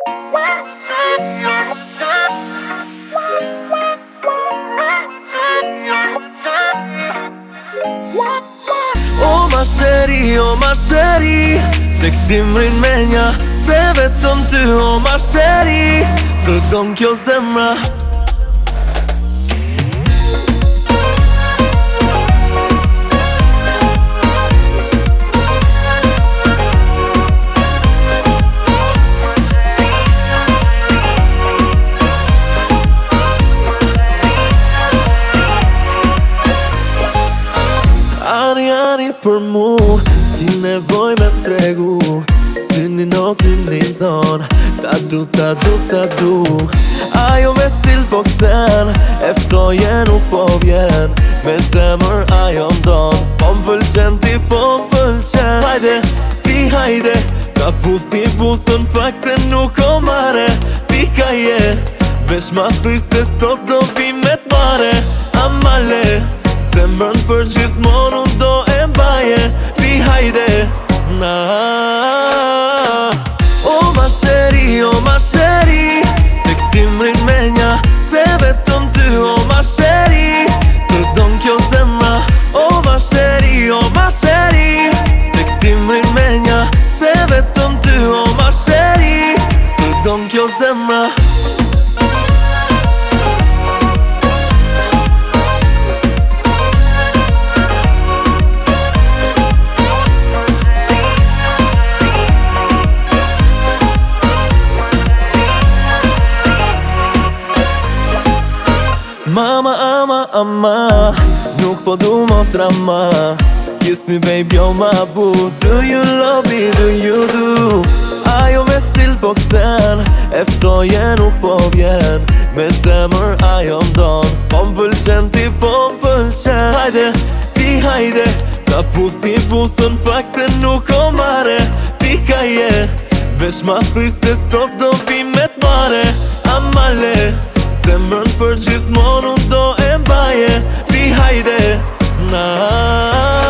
O ma sheri, tek ti mrin menja, se vetëm ty o ma sheri, të don kjo zemra. Ani për mu, s'ki nevoj me tregu, synin o synin ton, ta du. Ajo me stil po ksen, eftoje nuk po vjen, me zemër ajo ndon, po m'pëlqen ti po m'pëlqen. Hajde, ti hajde, ta puthi busën pak se nuk o mare, pika je, vesh ma thuj se sot do vi me t'mare, amale. Zemrën për gjithmonë unë do e mbaje, ti hajde, na. O ma sheri, tek ti mrin menja, se vetëm ty o ma sheri, të don kjo zemra. O ma sheri, tek ti mrin menja, se vetëm ty o ma sheri, të don kjo zemra. Ama, nuk po du mo drama, kiss me baby oh my boo, do you love me, do you do? Ajo me stil po ksen, eftoje nuk po vjen, me zemër ajo ndon, po m'pëlqen ti po m'pëlqen. Hajde, ti hajde, ta puthi busën pak se nuk o mare, pika je, vesh ma thuj se sot do vi me t'mare, amale. Zemrën për gjithmonë unë do e mbaje, ti hajde, na.